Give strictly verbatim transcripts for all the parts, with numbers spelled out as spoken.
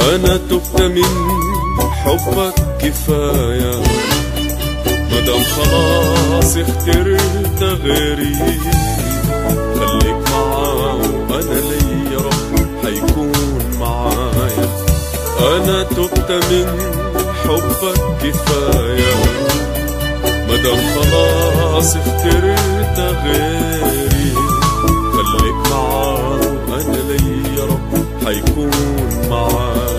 أنا تبت من حبك كفاية، مدام خلاص اخترت غيري. خليك معاه وأنا ليا رب حيكون معايا. أنا تبت من حبك كفاية، مدام خلاص اخترت غيري. خليك معاه وأنا ليا رب حيكون معايا.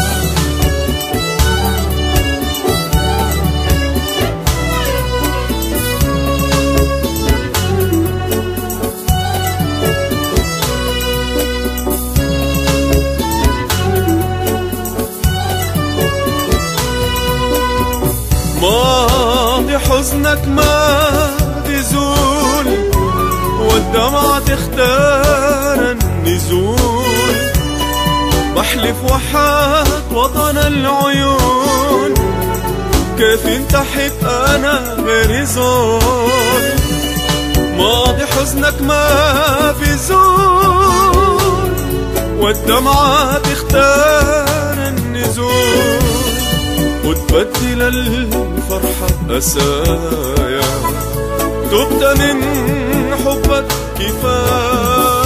ماضي حزنك ما بيزول، والدمعة تختار النزول. بحلف وحات وطن العيون، كيف انت حب انا غير زول. ماضي حزنك ما بيزول، والدمعة تختار النزول. وتبدل الفرحة أسايا، تبت من حبك كفاية.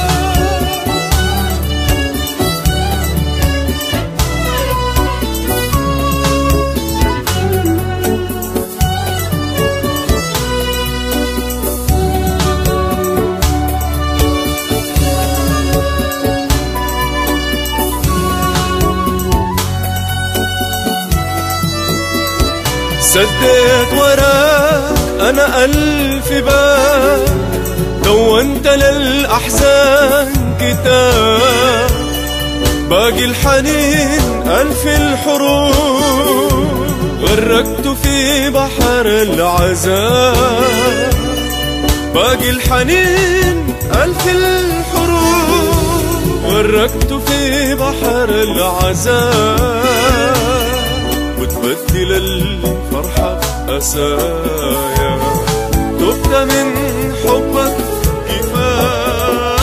سديت وراك أنا ألف باب، دونت للأحزان كتاب. باقي الحنين ألف الحروب، غرقت في بحر العذاب. باقي الحنين ألف الحروب، غرقت في بحر العذاب. وتبدل الفرحة أسايا، تبت من حبك كفاية.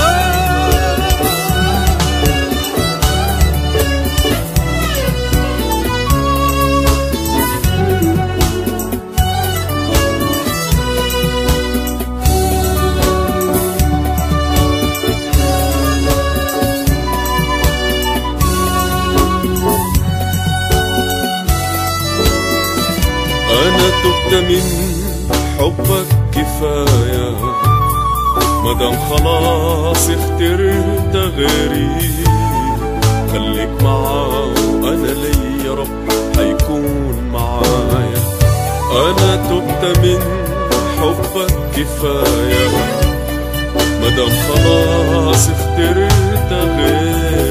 أنا تبت من حبك كفاية، مدام خلاص اخترت غيري. خليك معاه وأنا ليا رب حيكون معايا. أنا تبت من حبك كفاية، مدام خلاص اخترت غيري.